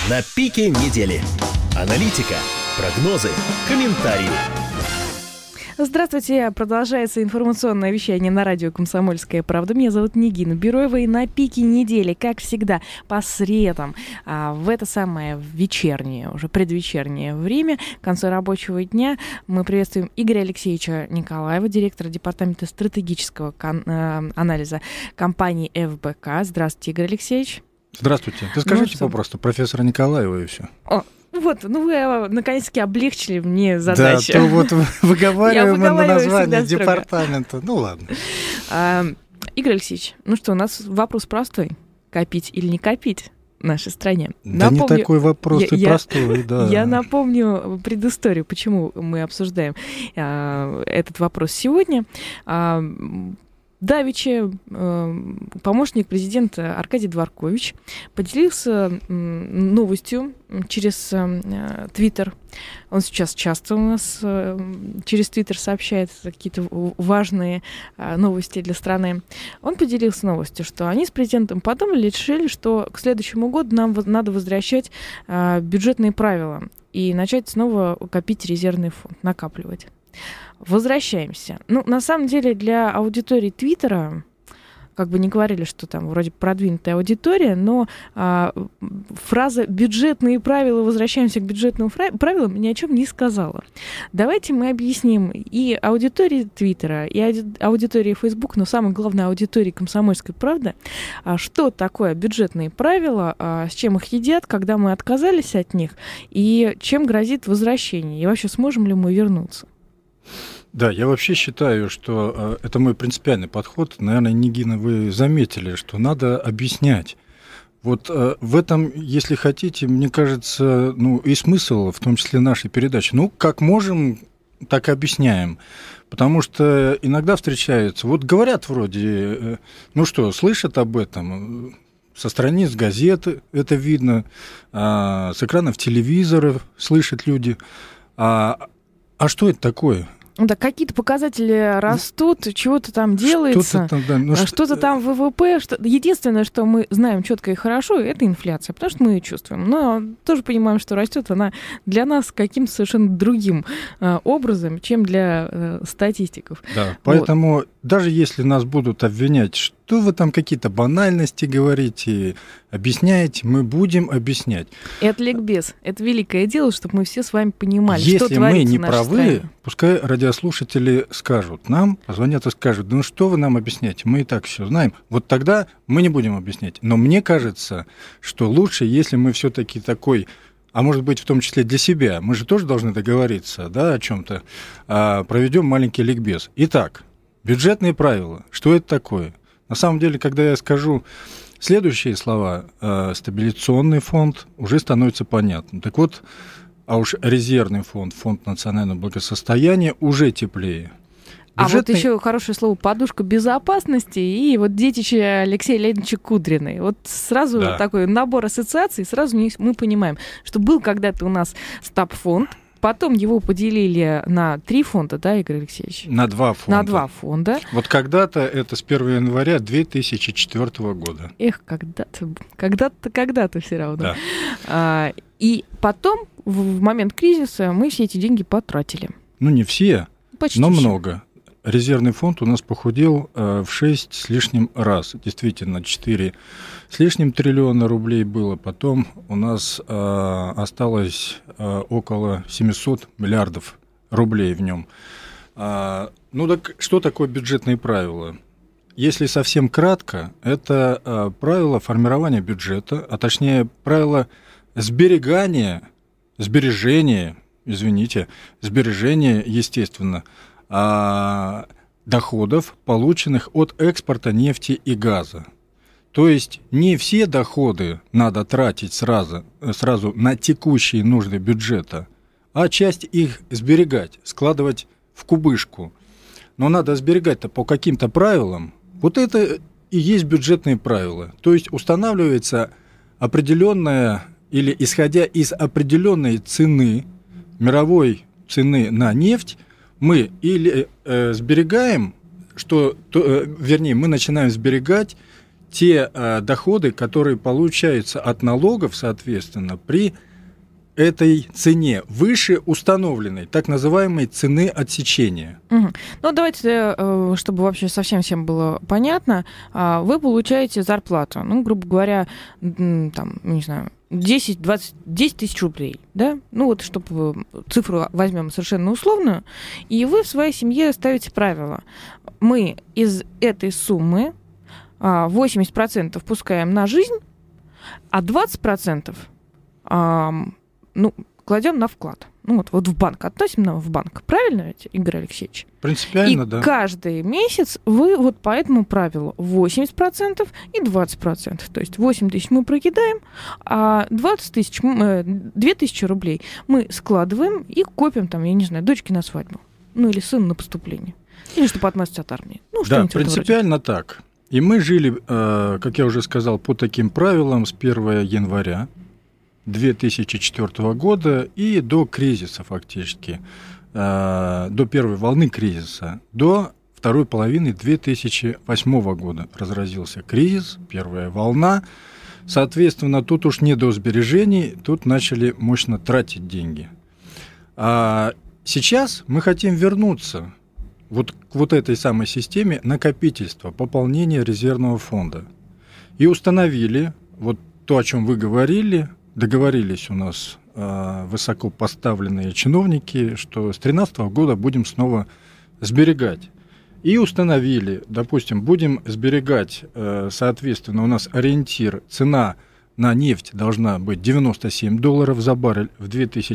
На пике недели. Аналитика, прогнозы, комментарии. Здравствуйте, продолжается информационное вещание на радио «Комсомольская правда». Меня зовут Нигина Бероева, и на пике недели, как всегда, по средам, в это самое вечернее, уже предвечернее время, к концу рабочего дня, мы приветствуем Игоря Алексеевича Николаева, директора департамента стратегического анализа компании ФБК. Здравствуйте, Игорь Алексеевич. Здравствуйте. Ты скажите попросту профессора Николаева и все. Вот, вы наконец-таки облегчили мне задачу. Да, то вот выговариваем мы на название департамента. Ну ладно. Игорь Алексеевич, ну что, у нас вопрос простой. Копить или не копить в нашей стране? Да не такой вопрос и простой, да. Я напомню предысторию, почему мы обсуждаем этот вопрос сегодня. Давеча помощник президента Аркадий Дворкович поделился новостью через Твиттер. Он сейчас часто у нас через Твиттер сообщает какие-то важные новости для страны. Он поделился новостью, что они с президентом подумали и решили, что к следующему году нам надо возвращать бюджетные правила и начать снова копить резервный фонд, накапливать. Возвращаемся. Ну, на самом деле, для аудитории Твиттера, как бы не говорили, что там вроде продвинутая аудитория, но фраза «бюджетные правила, возвращаемся к бюджетным правилам» ни о чем не сказала. Давайте мы объясним и аудитории Твиттера, и аудитории Facebook, но самое главное, аудитории «Комсомольской правды», что такое бюджетные правила, с чем их едят, когда мы отказались от них, и чем грозит возвращение, и вообще сможем ли мы вернуться. Да, я вообще считаю, что это мой принципиальный подход. Наверное, Нигина, вы заметили, что надо объяснять. Вот в этом, если хотите, мне кажется, и смысл, в том числе нашей передачи. Как можем, так и объясняем. Потому что иногда встречаются, вот говорят вроде, слышат об этом, со страниц газеты это видно, с экранов телевизора слышат люди. А что это такое? Да, какие-то показатели растут, чего-то там делается, что-то там ВВП. Единственное, что мы знаем четко и хорошо, это инфляция, потому что мы ее чувствуем. Но тоже понимаем, что растет она для нас каким-то совершенно другим образом, чем для статистиков. Да, поэтому даже если нас будут обвинять, что вы там какие-то банальности говорите, объясняете, мы будем объяснять. Это ликбез. Это великое дело, чтобы мы все с вами понимали, если что творится мы не в нашей правы, стране. Пускай радиослушатели скажут нам, позвонят и скажут, что вы нам объясняете, мы и так все знаем. Вот тогда мы не будем объяснять. Но мне кажется, что лучше, если мы все-таки такой, а может быть в том числе для себя, мы же тоже должны договориться, о чем-то, проведем маленький ликбез. Итак, бюджетные правила. Что это такое? На самом деле, когда я скажу следующие слова, стабилизационный фонд, уже становится понятно. Так вот, а уж резервный фонд, фонд национального благосостояния уже теплее. А вот еще хорошее слово «подушка безопасности» и вот детище Алексея Леонидовича Кудрина. Вот сразу такой набор ассоциаций, сразу мы понимаем, что был когда-то у нас стабфонд, потом его поделили на 3 фонда, да, Игорь Алексеевич? На 2 фонда. На 2 фонда. Вот когда-то, это с 1 января 2004 года. Эх, когда-то все равно. Да. И потом, в момент кризиса, мы все эти деньги потратили. Не все, почти но все. Много. Резервный фонд у нас похудел в 6 с лишним раз. Действительно, 4 с лишним триллиона рублей было. Потом у нас осталось около 700 миллиардов рублей в нем. Так что такое бюджетные правила? Если совсем кратко, это правила формирования бюджета, а точнее правила сбережения, естественно, доходов, полученных от экспорта нефти и газа. То есть не все доходы надо тратить сразу на текущие нужды бюджета, а часть их сберегать, складывать в кубышку. Но надо сберегать-то по каким-то правилам. Вот это и есть бюджетные правила. То есть устанавливается определенная или исходя из определенной цены, мировой цены на нефть, мы или сберегаем, мы начинаем сберегать те доходы, которые получаются от налогов, соответственно, при этой цене выше установленной, так называемой цены отсечения. Угу. Ну, давайте, чтобы вообще совсем всем было понятно, вы получаете зарплату, ну, грубо говоря, там, не знаю, 10 тысяч рублей, да? Ну, вот, чтобы цифру возьмем совершенно условную, и вы в своей семье ставите правило. Мы из этой суммы 80% пускаем на жизнь, а 20% кладем на вклад. Ну, вот в банк относим, в банк. Правильно ведь, Игорь Алексеевич? Принципиально, да. И каждый месяц вы вот по этому правилу 80% и 20%. То есть 8 тысяч мы прокидаем, а 2 тысячи рублей мы складываем и копим, там, я не знаю, дочке на свадьбу. Ну, или сыну на поступление. Или чтобы отмазаться от армии. Ну, да, принципиально так. И мы жили, как я уже сказал, по таким правилам с 1 января 2004 года и до кризиса фактически, до первой волны кризиса, до второй половины 2008 года разразился кризис, первая волна. Соответственно, тут уж не до сбережений, тут начали мощно тратить деньги. А сейчас мы хотим вернуться вот к вот этой самой системе накопительства, пополнения резервного фонда. И установили вот то, о чем вы говорили, договорились у нас высокопоставленные чиновники, что с 2013 года будем снова сберегать. И установили, допустим, будем сберегать, соответственно, у нас ориентир, цена на нефть должна быть $97 за баррель в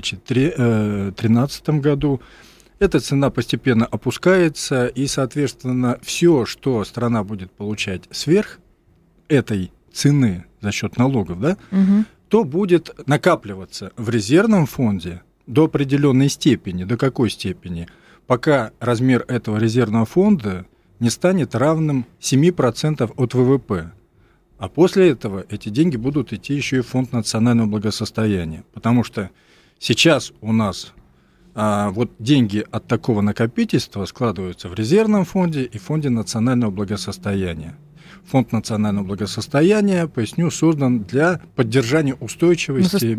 2013 году. Эта цена постепенно опускается, и, соответственно, все, что страна будет получать сверх этой цены за счет налогов, да, то будет накапливаться в резервном фонде до определенной степени. До какой степени? Пока размер этого резервного фонда не станет равным 7% от ВВП. А после этого эти деньги будут идти еще и в фонд национального благосостояния. Потому что сейчас у нас вот деньги от такого накопительства складываются в резервном фонде и фонде национального благосостояния. Фонд национального благосостояния, поясню, создан для поддержания устойчивости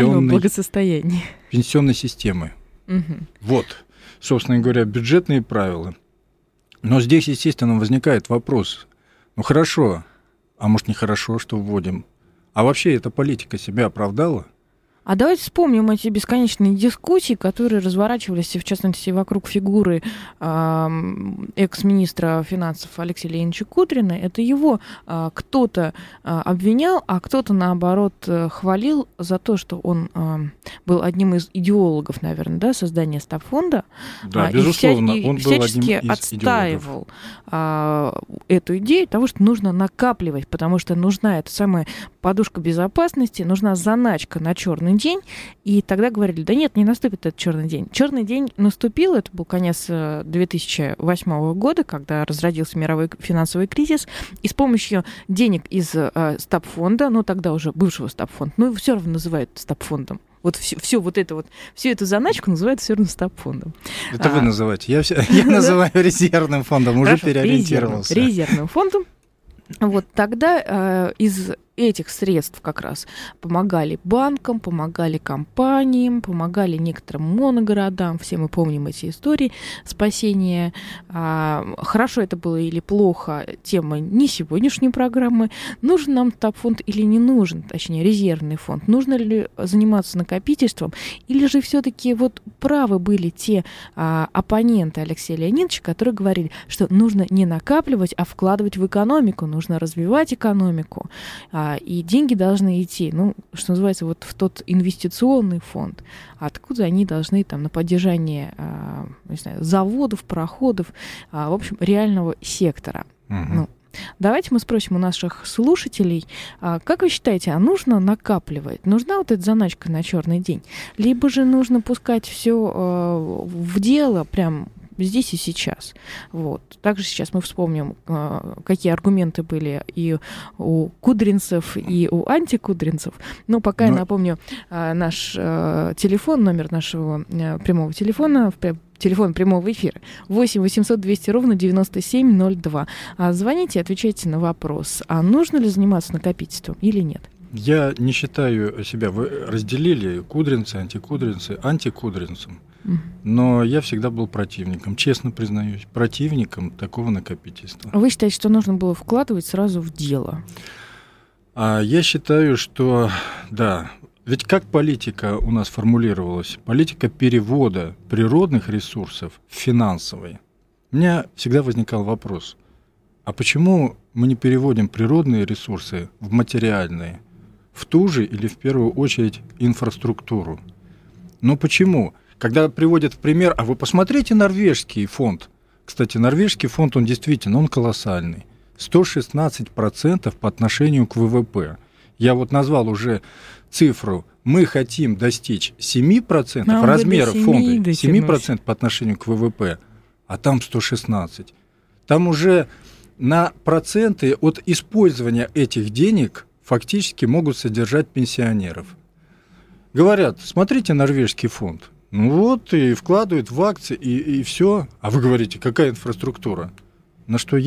пенсионной системы. Вот, собственно говоря, бюджетные правила. Но здесь, естественно, возникает вопрос. Ну хорошо, а может нехорошо, что вводим? А вообще эта политика себя оправдала? А давайте вспомним эти бесконечные дискуссии, которые разворачивались, в частности, вокруг фигуры экс-министра финансов Алексея Леонидовича Кудрина. Это его кто-то обвинял, а кто-то, наоборот, хвалил за то, что он был одним из идеологов, наверное, да, создания стабфонда. Да, безусловно, он был всячески одним из отстаивал эту идею того, что нужно накапливать, потому что нужна эта самая подушка безопасности, нужна заначка на черный день, и тогда говорили, да нет, не наступит этот черный день. Черный день наступил, это был конец 2008 года, когда разразился мировой финансовый кризис, и с помощью денег из стабфонда, ну тогда уже бывшего стабфонда, но его все равно называют стабфондом. Вот всю эту заначку называют все равно стабфондом. Это вы называете. Я называю резервным фондом, уже переориентировался. Резервным фондом. Вот тогда из этих средств как раз помогали банкам, помогали компаниям, помогали некоторым моногородам. Все мы помним эти истории спасения. Хорошо это было или плохо, тема не сегодняшней программы. Нужен нам стабфонд или не нужен, точнее, резервный фонд? Нужно ли заниматься накопительством? Или же все-таки вот правы были те оппоненты Алексея Леонидовича, которые говорили, что нужно не накапливать, а вкладывать в экономику, нужно развивать экономику, и деньги должны идти, ну, что называется, вот в тот инвестиционный фонд, откуда они должны там на поддержание, не знаю, заводов, пароходов, в общем, реального сектора. Ну, давайте мы спросим у наших слушателей, как вы считаете, а нужно накапливать? Нужна вот эта заначка на черный день? Либо же нужно пускать все в дело прям здесь и сейчас. Вот. Также сейчас мы вспомним, какие аргументы были и у кудринцев, и у антикудринцев. Но пока я напомню наш телефон, номер нашего прямого телефона, телефон прямого эфира 8 800 200 ровно 9702. Звоните, отвечайте на вопрос, а нужно ли заниматься накопительством или нет? Я не считаю себя, вы разделили кудринцы, антикудринцем, но я всегда был противником, честно признаюсь, противником такого накопительства. Вы считаете, что нужно было вкладывать сразу в дело? Я считаю, что да. Ведь как политика у нас формулировалась? Политика перевода природных ресурсов в финансовые. У меня всегда возникал вопрос, а почему мы не переводим природные ресурсы в материальные, в ту же или в первую очередь инфраструктуру? Но почему? Когда приводят в пример, а вы посмотрите норвежский фонд. Кстати, норвежский фонд, он действительно, он колоссальный. 116% по отношению к ВВП. Я вот назвал уже цифру. Мы хотим достичь 7% размера фонда, 7% по отношению к ВВП, а там 116%. Там уже на проценты от использования этих денег фактически могут содержать пенсионеров. Говорят, смотрите норвежский фонд. Ну вот, и вкладывают в акции, и все. А вы говорите, какая инфраструктура? На что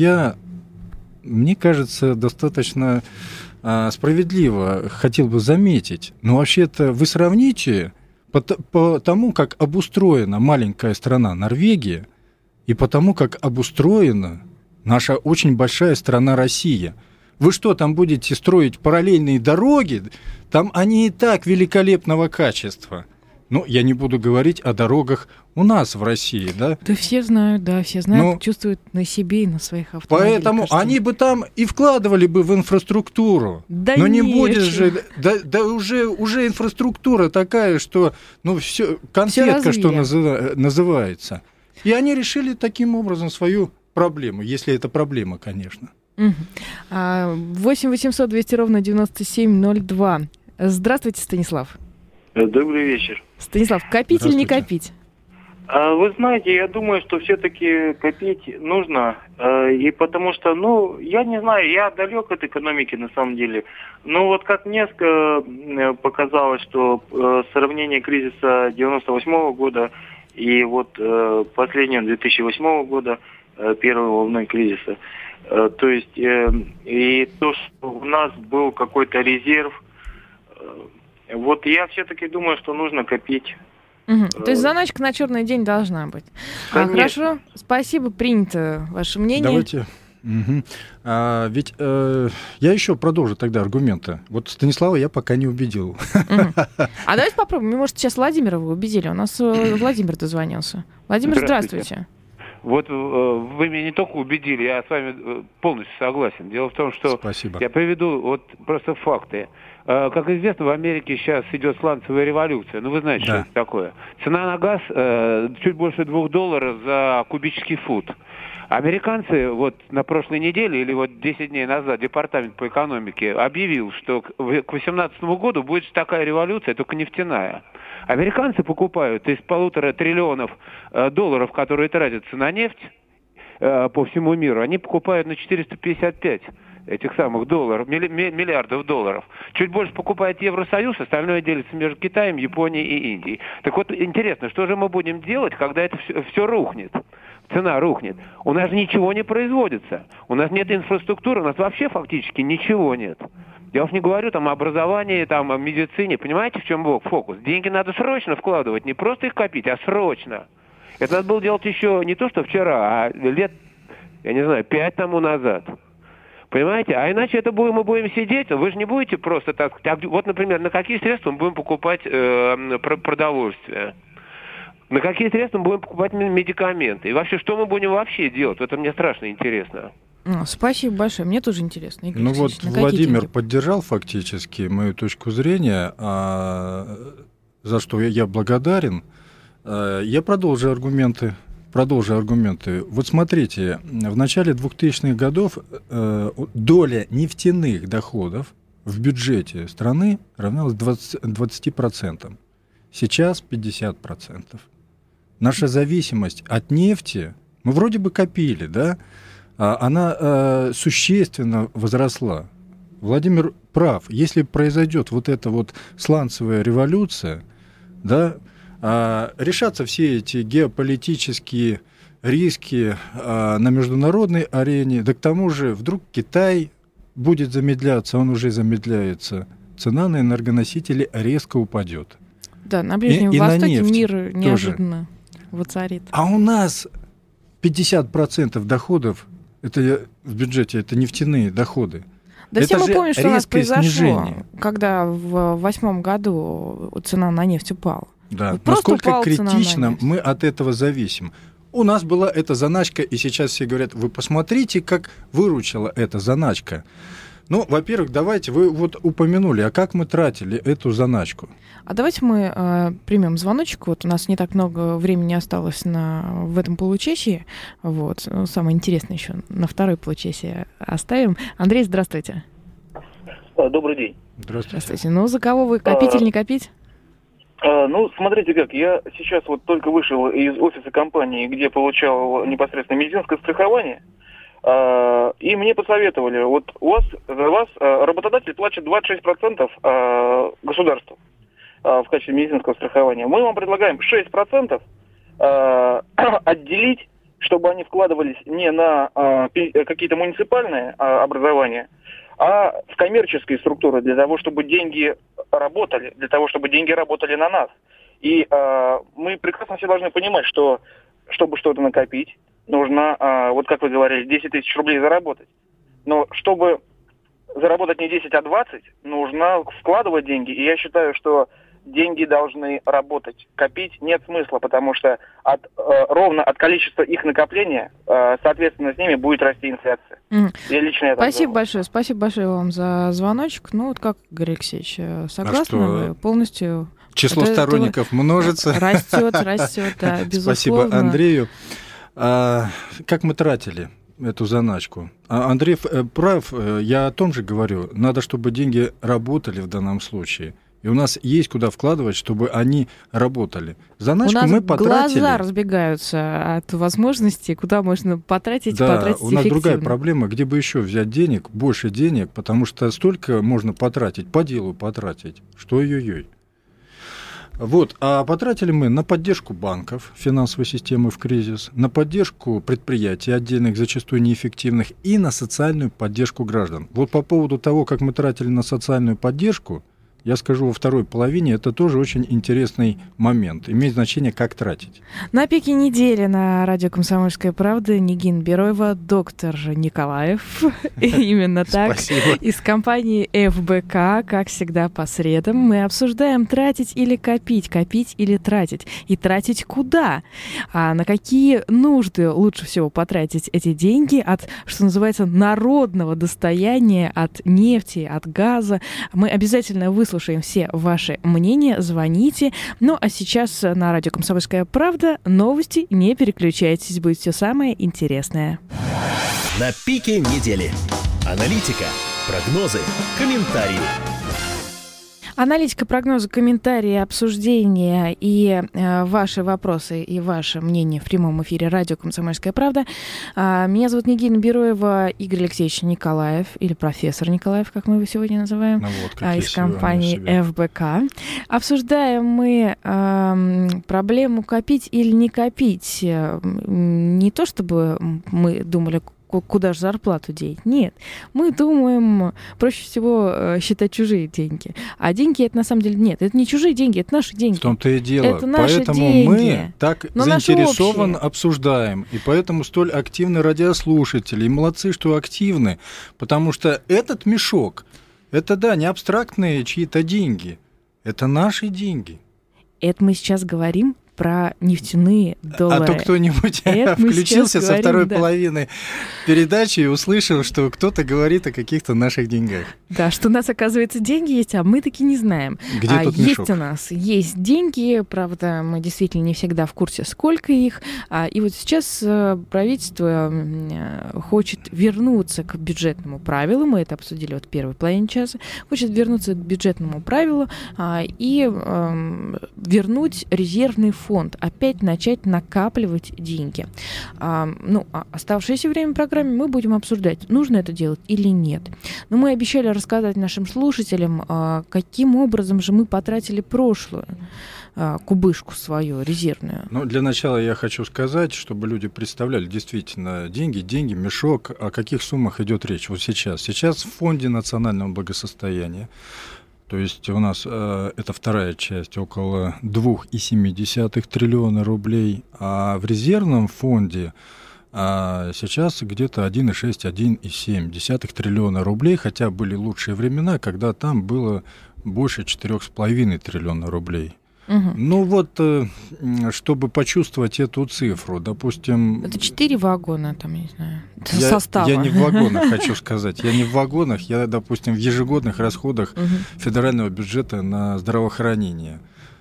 мне кажется, достаточно справедливо хотел бы заметить. Но вообще-то вы сравните по тому, как обустроена маленькая страна Норвегия, и по тому, как обустроена наша очень большая страна Россия. Вы что, там будете строить параллельные дороги? Там они и так великолепного качества. Ну, я не буду говорить о дорогах у нас в России, да? Да все знают, чувствуют на себе и на своих автомобилях. Поэтому они бы там и вкладывали бы в инфраструктуру. Да но не будет же, уже инфраструктура такая, что, все, конфетка, что называется. И они решили таким образом свою проблему, если это проблема, конечно. 8 800 200 ровно 9702. Здравствуйте, Станислав. Добрый вечер. Станислав, копить или не копить? Вы знаете, я думаю, что все-таки копить нужно, и потому что, я не знаю, я далек от экономики на самом деле, но вот как мне показалось, что сравнение кризиса 98 года и вот последнего 2008 года, первой волны кризиса, то есть и то, что у нас был какой-то резерв. Вот я все-таки думаю, что нужно копить. То есть заначка на черный день должна быть. Хорошо, спасибо, принято ваше мнение. Давайте. Ведь я еще продолжу тогда аргументы. Вот Станислава я пока не убедил. А давайте попробуем. Может, сейчас Владимира вы убедили. У нас Владимир дозвонился. Владимир, здравствуйте. Вот вы меня не только убедили, я с вами полностью согласен. Дело в том, что Спасибо. Я приведу вот просто факты. Как известно, в Америке сейчас идет сланцевая революция. Вы знаете, что это такое. Цена на газ чуть больше $2 за кубический фут. Американцы вот на прошлой неделе или вот 10 дней назад Департамент по экономике объявил, что к 2018 году будет такая революция, только нефтяная. Американцы покупают из $1,5 триллиона долларов, которые тратятся на нефть по всему миру, они покупают на 455 этих самых миллиардов долларов. Чуть больше покупает Евросоюз, остальное делится между Китаем, Японией и Индией. Так вот, интересно, что же мы будем делать, когда это все рухнет? Цена рухнет. У нас же ничего не производится. У нас нет инфраструктуры, у нас вообще фактически ничего нет. Я уж не говорю там о образовании, там, о медицине. Понимаете, в чем фокус? Деньги надо срочно вкладывать, не просто их копить, а срочно. Это надо было делать еще не то, что вчера, а лет, 5 тому назад. Понимаете? А иначе мы будем сидеть, вы же не будете просто так... Вот, например, на какие средства мы будем покупать продовольствие? На какие средства мы будем покупать медикаменты? И вообще, что мы будем вообще делать? Это мне страшно интересно. Спасибо большое. Мне тоже интересно. Игорь вот Владимир поддержал фактически мою точку зрения, за что я благодарен. Я продолжу аргументы. Вот смотрите, в начале 2000-х годов доля нефтяных доходов в бюджете страны равнялась 20%. Сейчас 50%. Наша зависимость от нефти, мы вроде бы копили, да? Она существенно возросла. Владимир прав. Если произойдет вот эта вот сланцевая революция, да, решаться все эти геополитические риски на международной арене, да к тому же вдруг Китай будет замедляться, он уже замедляется, цена на энергоносители резко упадет. Да, на Ближнем Востоке мир неожиданно воцарит. А у нас 50% доходов это в бюджете, это нефтяные доходы. Да все мы помним, что у нас произошло, снижение. Когда в 2008 году цена на нефть упала. Да, вот насколько критично мы от этого зависим. У нас была эта заначка, и сейчас все говорят, вы посмотрите, как выручила эта заначка. Ну, во-первых, давайте, вы вот упомянули, а как мы тратили эту заначку? А давайте мы примем звоночек. Вот у нас не так много времени осталось в этом получасии. Вот. Самое интересное еще на второй получасии оставим. Андрей, здравствуйте. Добрый день. Здравствуйте. Ну, за кого вы копить или не копить? Ну, смотрите как, я сейчас вот только вышел из офиса компании, где получал непосредственно медицинское страхование, и мне посоветовали, вот за вас работодатель платит 26% государству в качестве медицинского страхования. Мы вам предлагаем 6% отделить, чтобы они вкладывались не на какие-то муниципальные образования, а в коммерческие структуры, для того, чтобы деньги работали, на нас. И мы прекрасно все должны понимать, что чтобы что-то накопить, нужно, вот как вы говорили, 10 тысяч рублей заработать. Но чтобы заработать не 10, а 20, нужно вкладывать деньги. И я считаю, что деньги должны работать. Копить нет смысла, потому что ровно от количества их накопления, соответственно, с ними будет расти инфляция. Я лично это Спасибо большое вам за звоночек. Ну, вот как, Игорь Алексеевич, согласны вы полностью? Число сторонников множится. Растет, да, безусловно. Спасибо Андрею. Как мы тратили эту заначку? Андрей прав, я о том же говорю. Надо, чтобы деньги работали в данном случае. И у нас есть куда вкладывать, чтобы они работали. Заначку мы потратили. У нас глаза разбегаются от возможностей, куда можно потратить эффективно. У нас другая проблема, где бы еще взять денег, больше денег, потому что столько можно потратить, по делу потратить, что ой-ой-ой. Вот, а потратили мы на поддержку банков, финансовой системы в кризис, на поддержку предприятий отдельных, зачастую неэффективных, и на социальную поддержку граждан. Вот по поводу того, как мы тратили на социальную поддержку, я скажу во второй половине, это тоже очень интересный момент. Имеет значение, как тратить. На пике недели на радио «Комсомольская правда» Нигин Бероева, доктор Николаев. Именно так. Из компании ФБК, как всегда, по средам мы обсуждаем, тратить или копить или тратить. И тратить куда? А на какие нужды лучше всего потратить эти деньги от, что называется, народного достояния, от нефти, от газа. Мы обязательно выслушаем все ваши мнения, звоните. Ну, а сейчас на радио «Комсомольская правда» новости, не переключайтесь, будет все самое интересное. На пике недели. Аналитика, прогнозы, комментарии. Аналитика, прогнозы, комментарии, обсуждения и ваши вопросы и ваше мнение в прямом эфире радио «Комсомольская правда». Меня зовут Нигина Бероева, Игорь Алексеевич Николаев, или профессор Николаев, как мы его сегодня называем, из компании ФБК. Обсуждаем мы проблему копить или не копить. Не то, чтобы мы думали, куда же зарплату деть. Нет. Мы думаем, проще всего считать чужие деньги. А деньги это на самом деле нет. Это не чужие деньги, это наши деньги. В том-то и дело. Это наши поэтому деньги. Мы так заинтересованно обсуждаем. И поэтому столь активны радиослушатели. И молодцы, что активны. Потому что этот мешок, это, да, не абстрактные чьи-то деньги. Это наши деньги. Это мы сейчас говорим про нефтяные доллары. А то кто-нибудь включился со второй половины передачи и услышал, что кто-то говорит о каких-то наших деньгах. Да, что у нас, оказывается, деньги есть, а мы таки не знаем. Где тут есть мешок? У нас есть деньги, правда, мы действительно не всегда в курсе, сколько их. И вот сейчас правительство хочет вернуться к бюджетному правилу, мы это обсудили вот в первой половине часа, хочет вернуться к бюджетному правилу и вернуть резервный фонд, опять начать накапливать деньги. Оставшееся время в программе мы будем обсуждать, нужно это делать или нет. Но мы обещали рассказать нашим слушателям, каким образом же мы потратили прошлую кубышку свою резервную? Ну, для начала я хочу сказать, чтобы люди представляли действительно деньги, мешок, о каких суммах идет речь вот сейчас. Сейчас в Фонде национального благосостояния, то есть у нас это вторая часть, около 2,7 триллиона рублей, а в резервном фонде сейчас где-то 1,6-1,7 триллиона рублей, хотя были лучшие времена, когда там было больше 4,5 триллиона рублей. Угу. Ну вот, чтобы почувствовать эту цифру, допустим... Это 4 вагона, там, я не знаю, состава. Я не в вагонах, хочу сказать. Я не в вагонах, я, допустим, в ежегодных расходах федерального бюджета на здравоохранение.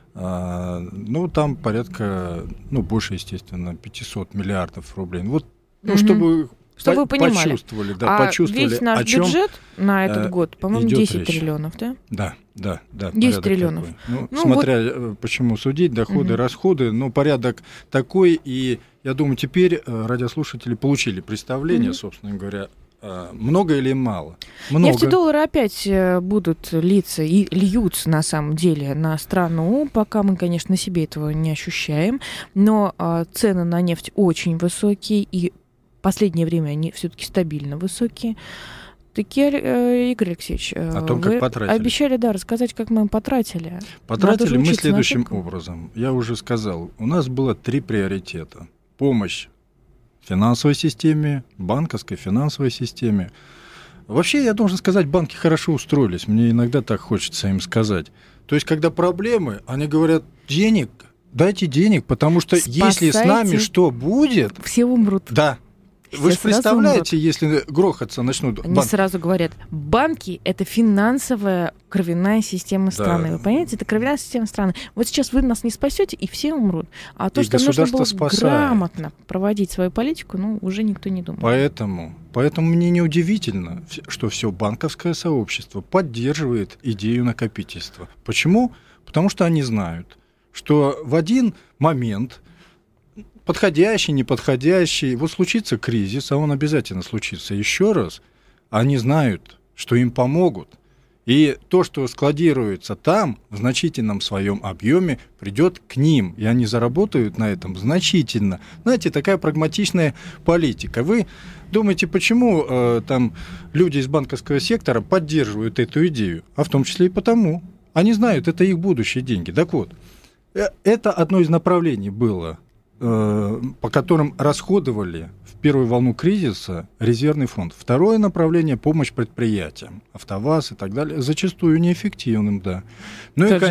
Ну, там порядка, больше, естественно, 500 миллиардов рублей. Вот, чтобы вы понимали. Почувствовали, почувствовали, весь наш бюджет на этот год, по-моему, 10 триллионов, да? Да. 10 триллионов. Смотря почему судить, доходы, расходы, но порядок такой, и я думаю, теперь радиослушатели получили представление, собственно говоря, много или мало? Много. Нефть и доллары опять будут литься и льются, на самом деле, на страну. Пока мы, конечно, на себе этого не ощущаем. Но цены на нефть очень высокие, и в последнее время они все-таки стабильно высокие. Такие, Игорь Алексеевич, о том, как потратили. Обещали, рассказать, как мы потратили. Потратили мы следующим образом. Я уже сказал, у нас было 3 приоритета. Помощь финансовой системе, банковской финансовой системе. Вообще, я должен сказать, банки хорошо устроились. Мне иногда так хочется им сказать. То есть, когда проблемы, они говорят, дайте денег, потому что если с нами что будет... Все умрут. Да. Вы же представляете, если грохаться начнут банки? Они сразу говорят, банки – это финансовая кровяная система страны. Да. Вы понимаете, это кровяная система страны. Вот сейчас вы нас не спасете, и все умрут. А то, что нужно было грамотно проводить свою политику, уже никто не думает. Поэтому мне неудивительно, что все банковское сообщество поддерживает идею накопительства. Почему? Потому что они знают, что в один момент... подходящий, неподходящий. Вот случится кризис, а он обязательно случится еще раз. Они знают, что им помогут. И то, что складируется там, в значительном своем объеме, придет к ним. И они заработают на этом значительно. Знаете, такая прагматичная политика. Вы думаете, почему там люди из банковского сектора поддерживают эту идею? А в том числе и потому. Они знают, это их будущие деньги. Так вот, это одно из направлений было, по которым расходовали в первую волну кризиса резервный фонд. Второе направление – помощь предприятиям, АвтоВАЗ и так далее, зачастую неэффективным, да. Ну и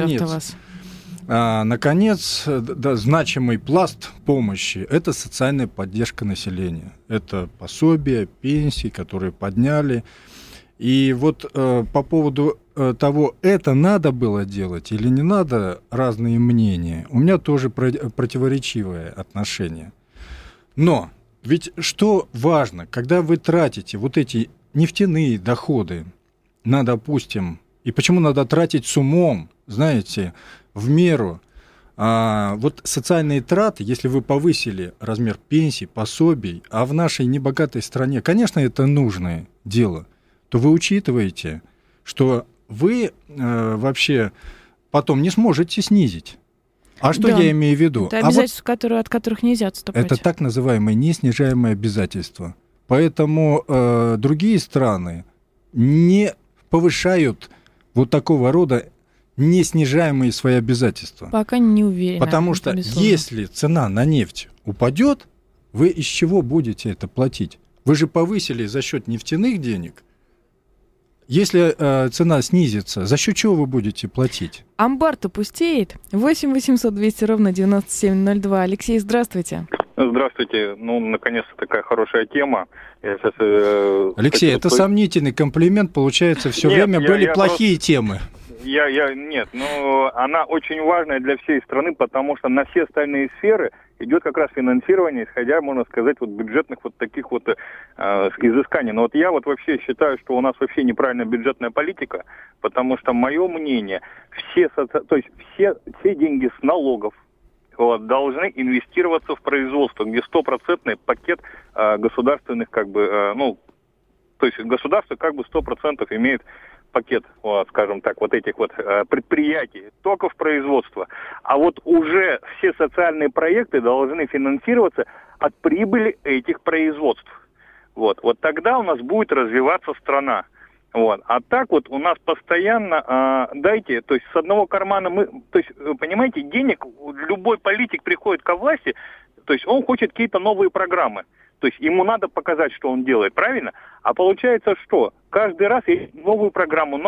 наконец, значимый пласт помощи – это социальная поддержка населения. Это пособия, пенсии, которые подняли. И вот по поводу того, это надо было делать или не надо, разные мнения. У меня тоже противоречивое отношение. Но ведь что важно, когда вы тратите вот эти нефтяные доходы на, допустим, и почему надо тратить с умом, знаете, в меру, вот социальные траты, если вы повысили размер пенсий, пособий, а в нашей небогатой стране, конечно, это нужное дело, то вы учитываете, что вы вообще потом не сможете снизить. А что я имею в виду? Это обязательства, от которых нельзя отступать. Это так называемые неснижаемые обязательства. Поэтому другие страны не повышают вот такого рода неснижаемые свои обязательства. Пока не уверена. Потому что если цена на нефть упадет, вы из чего будете это платить? Вы же повысили за счет нефтяных денег. Если цена снизится, за счет чего вы будете платить? Амбар-то пустеет. 8 800 200 ровно 9702. Алексей, здравствуйте. Здравствуйте. Наконец-то такая хорошая тема. Я сейчас, Алексей, это сомнительный комплимент. Получается, все время были плохие темы. Нет, она очень важная для всей страны, потому что на все остальные сферы идет как раз финансирование, исходя, можно сказать, бюджетных таких изысканий. Но я вообще считаю, что у нас вообще неправильная бюджетная политика, потому что, мое мнение, все деньги с налогов должны инвестироваться в производство, где 100% пакет государственных, то есть государство 100% имеет пакет, скажем так, вот этих вот предприятий только в производство. А вот уже все социальные проекты должны финансироваться от прибыли этих производств. Вот тогда у нас будет развиваться страна. Вот. А так вот у нас постоянно дайте, то есть с одного кармана то есть, понимаете, денег, любой политик приходит ко власти, то есть он хочет какие-то новые программы. То есть ему надо показать, что он делает, правильно? А получается что? Каждый раз есть новую программу,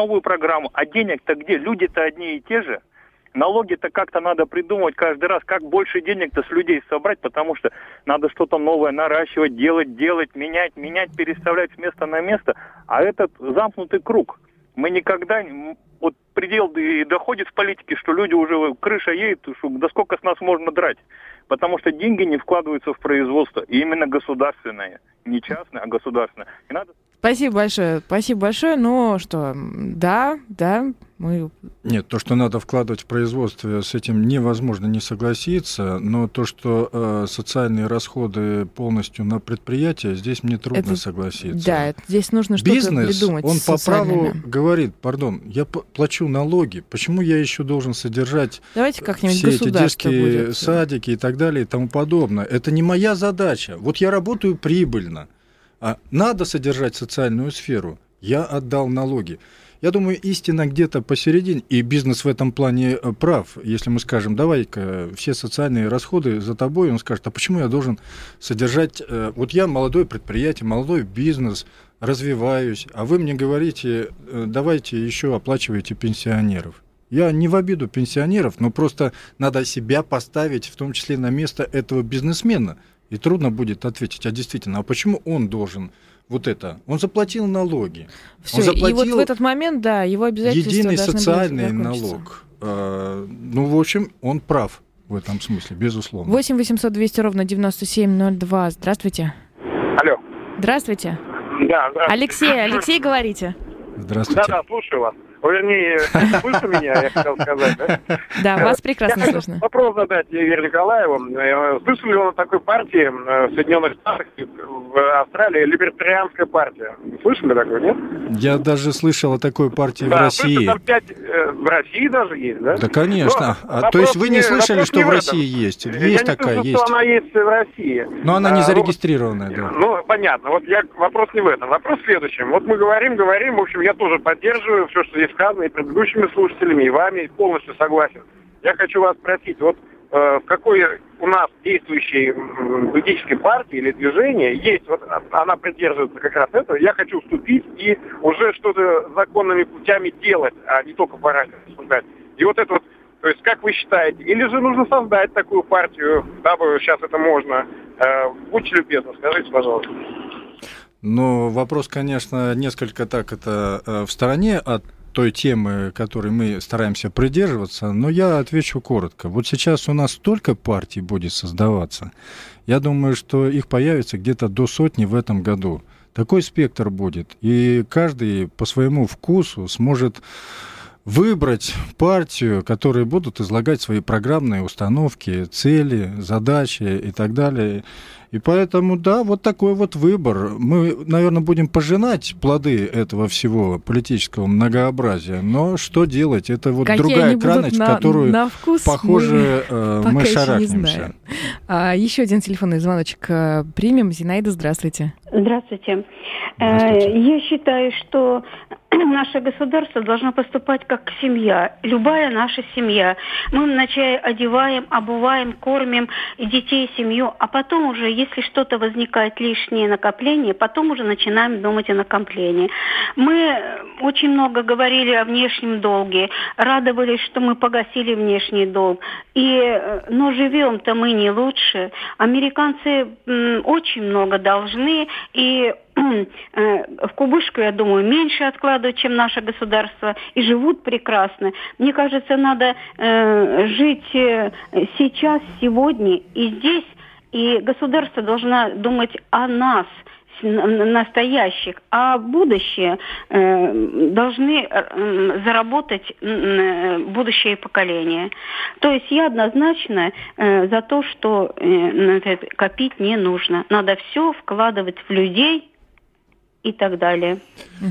а денег-то где? Люди-то одни и те же. Налоги-то как-то надо придумывать каждый раз, как больше денег-то с людей собрать, потому что надо что-то новое наращивать, делать, менять, переставлять с места на место. А этот замкнутый круг. Мы никогда... Вот предел и доходит в политике, что люди уже крыша едет, что да сколько с нас можно драть. Потому что деньги не вкладываются в производство. И именно государственное. Не частное, а государственное. И надо... Спасибо большое. Но что, да, мы... Нет, то, что надо вкладывать в производство, с этим невозможно не согласиться, но то, что социальные расходы полностью на предприятие, здесь мне трудно согласиться. Да, здесь нужно что-то придумать. Он по праву говорит, я плачу налоги, почему я еще должен содержать все эти детские садики и так далее и тому подобное? Это не моя задача. Вот я работаю прибыльно. А надо содержать социальную сферу, я отдал налоги. Я думаю, истина где-то посередине, и бизнес в этом плане прав. Если мы скажем, давай-ка все социальные расходы за тобой, он скажет, а почему я должен содержать... Вот я молодое предприятие, молодой бизнес, развиваюсь, а вы мне говорите, давайте еще оплачивайте пенсионеров. Я не в обиду пенсионеров, но просто надо себя поставить, в том числе на место этого бизнесмена. И трудно будет ответить, а действительно, а почему он должен вот это? Он заплатил налоги. Все, и вот в этот момент, да, его обязательства единый должны социальный налог. В общем, он прав в этом смысле, безусловно. 8 800 200 ровно 9702. Здравствуйте. Алло. Здравствуйте. Да, здравствуйте. Алексей, говорите. Здравствуйте. Да, слушаю вас. Вернее, слышно меня, я хотел сказать, да? Да, вас прекрасно слышно. Вопрос задать Вере Николаеву. Слышали ли он о такой партии в Соединенных Штатах, в Австралии, либертарианская партия? Слышали такое, нет? Я даже слышал о такой партии в России. Там 5... В России даже есть, да? Да, конечно. То есть вы не слышали, что в России есть? Есть такая, есть. Я не слышал, что она есть в России. Но она не зарегистрированная, да. Ну, понятно. Вот вопрос не в этом. Вопрос в следующем. Вот мы говорим. В общем, я тоже поддерживаю все, что здесь сказано, и предыдущими слушателями, и вами, полностью согласен. Я хочу вас спросить, вот в какой у нас действующей политической партии или движении есть, вот она придерживается как раз этого, я хочу вступить и уже что-то законными путями делать, а не только по радио обсуждать. И вот это вот, то есть как вы считаете, или же нужно создать такую партию, дабы сейчас это можно? Будьте любезны, скажите, пожалуйста. Ну, вопрос, конечно, несколько так это в стороне от той темы, которой мы стараемся придерживаться, но я отвечу коротко. Вот сейчас у нас столько партий будет создаваться, я думаю, что их появится где-то до 100 в этом году. Такой спектр будет, и каждый по своему вкусу сможет выбрать партию, которые будут излагать свои программные установки, цели, задачи и так далее. И поэтому, да, вот такой вот выбор. Мы, наверное, будем пожинать плоды этого всего политического многообразия, но что делать? Это вот какие другая крайность, в которую, на вкус похоже, мы шарахнемся. Еще один телефонный звоночек примем. Зинаида, здравствуйте. Здравствуйте. Здравствуйте. Я считаю, что наше государство должно поступать как семья. Любая наша семья. Мы вначале одеваем, обуваем, кормим детей, семью, а потом уже, если что-то возникает лишнее накопление, потом уже начинаем думать о накоплении. Мы очень много говорили о внешнем долге, радовались, что мы погасили внешний долг. Но живем-то мы не лучше. Американцы очень много должны, и в кубышку, я думаю, меньше откладывают, чем наше государство, и живут прекрасно. Мне кажется, надо жить сейчас, сегодня и здесь, и государство должно думать о нас, настоящих, а будущее должны заработать будущее поколение. То есть я однозначно за то, что копить не нужно. Надо все вкладывать в людей и так далее.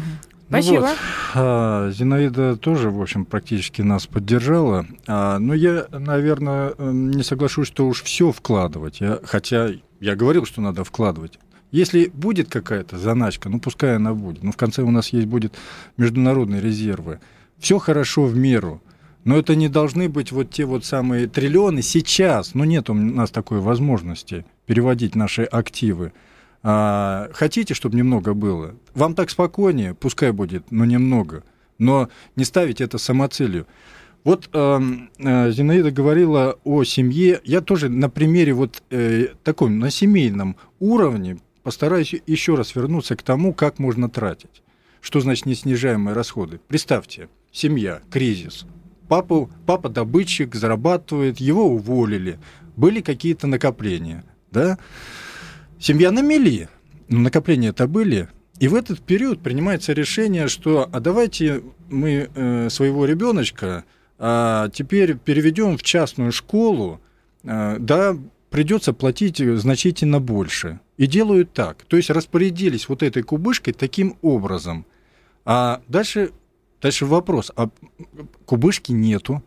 Спасибо. Зинаида тоже, в общем, практически нас поддержала. Но я, наверное, не соглашусь, что уж все вкладывать. Хотя я говорил, что надо вкладывать. Если будет какая-то заначка, пускай она будет. В конце у нас будет международные резервы. Все хорошо в меру. Но это не должны быть вот те вот самые триллионы сейчас. Нет у нас такой возможности переводить наши активы. Хотите, чтобы немного было? Вам так спокойнее, пускай будет, но немного. Но не ставить это самоцелью. Вот Зинаида говорила о семье. Я тоже на примере таком, на семейном уровне постараюсь еще раз вернуться к тому, как можно тратить. Что значит неснижаемые расходы? Представьте, семья, кризис. Папа добытчик, зарабатывает, его уволили. Были какие-то накопления, да? Семья на мели, но накопления-то были. И в этот период принимается решение, что давайте мы своего ребеночка теперь переведем в частную школу, да, придется платить значительно больше. И делают так. То есть распорядились вот этой кубышкой таким образом. А дальше вопрос. Кубышки нету.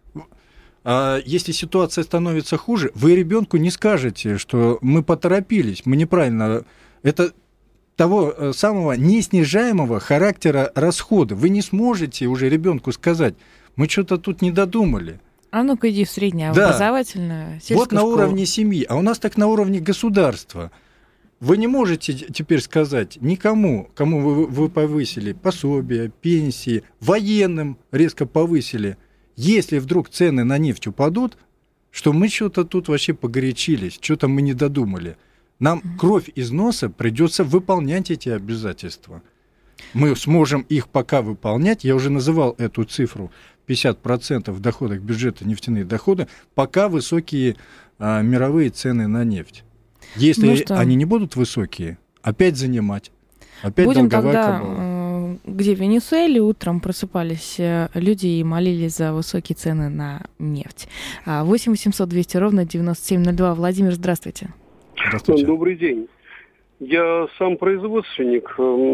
Если ситуация становится хуже, вы ребенку не скажете, что мы поторопились, мы неправильно. Это того самого неснижаемого характера расхода. Вы не сможете уже ребенку сказать, мы что-то тут не додумали. А ну-ка иди в среднеобразовательную сельскую вот на школу. уровне семьи, а у нас так на уровне государства. Вы не можете теперь сказать никому, кому вы повысили пособия, пенсии, военным резко повысили. Если вдруг цены на нефть упадут, что мы что-то тут вообще погорячились, что-то мы не додумали. Нам кровь из носа придется выполнять эти обязательства. Мы сможем их пока выполнять, я уже называл эту цифру, 50% в доходах бюджета нефтяные доходы, пока высокие мировые цены на нефть. Если они не будут высокие, опять занимать, опять будем долговая тогда, кабала. Где в Венесуэле утром просыпались люди и молились за высокие цены на нефть. 8 800 200 ровно 9702. Владимир, здравствуйте. Здравствуйте. Добрый день. Я сам производственник.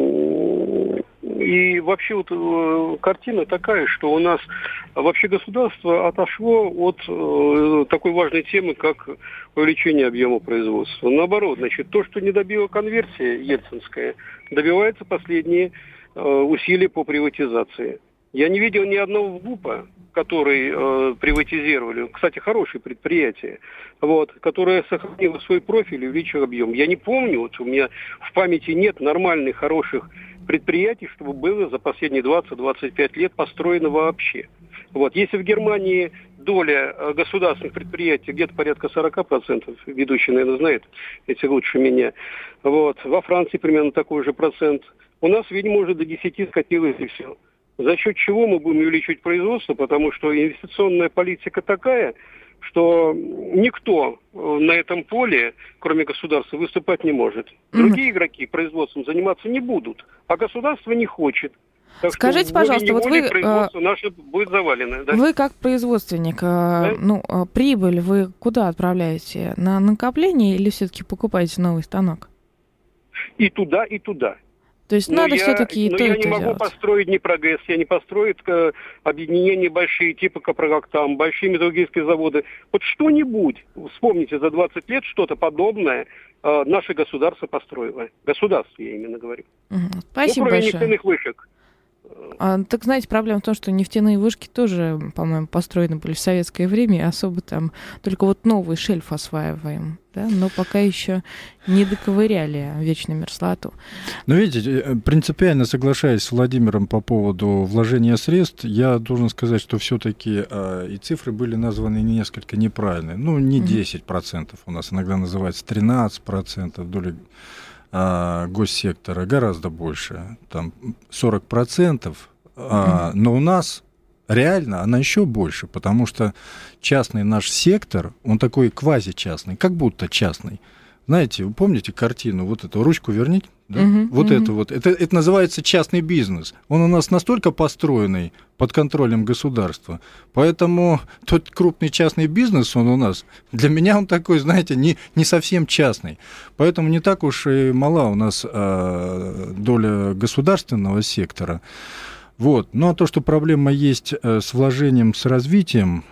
И вообще картина такая, что у нас вообще государство отошло от такой важной темы, как увеличение объема производства. Наоборот, то, что не добила конверсия ельцинская, добивается последние усилия по приватизации. Я не видел ни одного ВУПа, который приватизировали. Кстати, хорошее предприятие, которое сохранило свой профиль и увеличило объем. Я не помню, у меня в памяти нет нормальных, хороших предприятий, чтобы было за последние 20-25 лет построено вообще. Если в Германии доля государственных предприятий где-то порядка 40%, ведущий, наверное, знает, эти лучше меня, во Франции примерно такой же процент. У нас, видимо, уже до 10 скатилось и все. За счет чего мы будем увеличивать производство? Потому что инвестиционная политика такая, что никто на этом поле, кроме государства, выступать не может. Другие игроки производством заниматься не будут, а государство не хочет. Так скажите, что, пожалуйста, вы производство наше будет завалено. Да? Вы как производственник, прибыль вы куда отправляете? На накопление или все-таки покупаете новый станок? И туда, и туда. То есть надо все-таки и то, и то я не могу построить ни прогресс, я не построю объединения большие, типа Капрогактам, большие металлургические заводы. Что-нибудь, вспомните, за 20 лет что-то подобное наше государство построило. Государство, я именно говорю. Спасибо кроме большое. нефтяных вышек. Так, знаете, проблема в том, что нефтяные вышки тоже, по-моему, построены были в советское время, и особо там только новый шельф осваиваем, да, но пока еще не доковыряли вечную мерзлоту. Но видите, принципиально соглашаясь с Владимиром по поводу вложения средств, я должен сказать, что все-таки и цифры были названы несколько неправильные. Не 10%, у нас иногда называется 13% доли госсектора, гораздо больше, там 40%, но у нас реально она еще больше, потому что частный наш сектор, он такой квазичастный, как будто частный. Знаете, вы помните картину, вот эту ручку верните? Да? Это называется частный бизнес. Он у нас настолько построенный под контролем государства, поэтому тот крупный частный бизнес, он у нас, для меня он такой, знаете, не совсем частный. Поэтому не так уж и мала у нас доля государственного сектора. Вот. Ну, а то, что проблема есть с вложением, с развитием,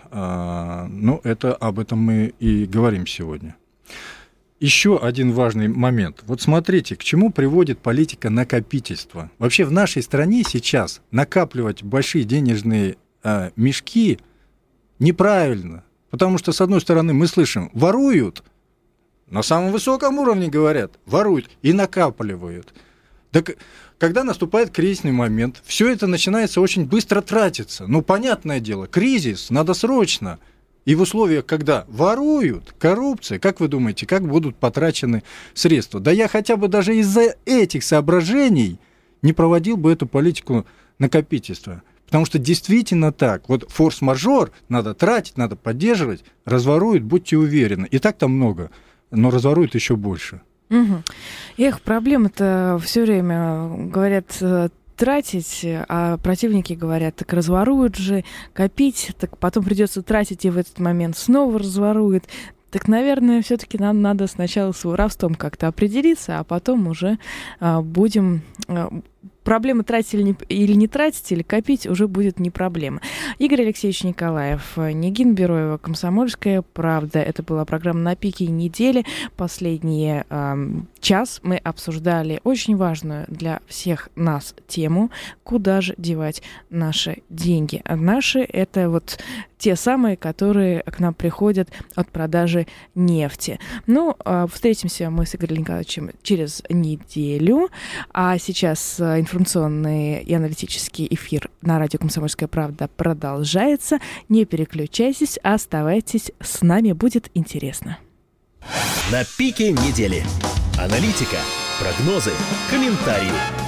об этом мы и говорим сегодня. Еще один важный момент. Вот смотрите, к чему приводит политика накопительства. Вообще в нашей стране сейчас накапливать большие денежные мешки неправильно. Потому что, с одной стороны, мы слышим, воруют, на самом высоком уровне говорят, воруют и накапливают. Так когда наступает кризисный момент, все это начинается очень быстро тратиться. Ну, понятное дело, кризис, надо срочно. И в условиях, когда воруют, коррупция, как вы думаете, как будут потрачены средства? Да я хотя бы даже из-за этих соображений не проводил бы эту политику накопительства. Потому что действительно так. Вот форс-мажор надо тратить, надо поддерживать, разворуют, будьте уверены. И так там много, но разворуют еще больше. Эх, проблема-то все время, говорят, тратить, а противники говорят, так разворуют же, копить, так потом придется тратить, и в этот момент снова разворуют. Так, наверное, все-таки нам надо сначала с воровством как-то определиться, а потом уже будем... Проблема тратить или не тратить, или копить уже будет не проблема. Игорь Алексеевич Николаев, Нигин Бероева, «Комсомольская правда». Это была программа «На пике недели». Последний час мы обсуждали очень важную для всех нас тему, куда же девать наши деньги. А наши — это вот те самые, которые к нам приходят от продажи нефти. Ну, встретимся мы с Игорем Николаевичем через неделю. А сейчас информационный и аналитический эфир на радио «Комсомольская правда» продолжается. Не переключайтесь, оставайтесь с нами, будет интересно. На пике недели. Аналитика, прогнозы, комментарии.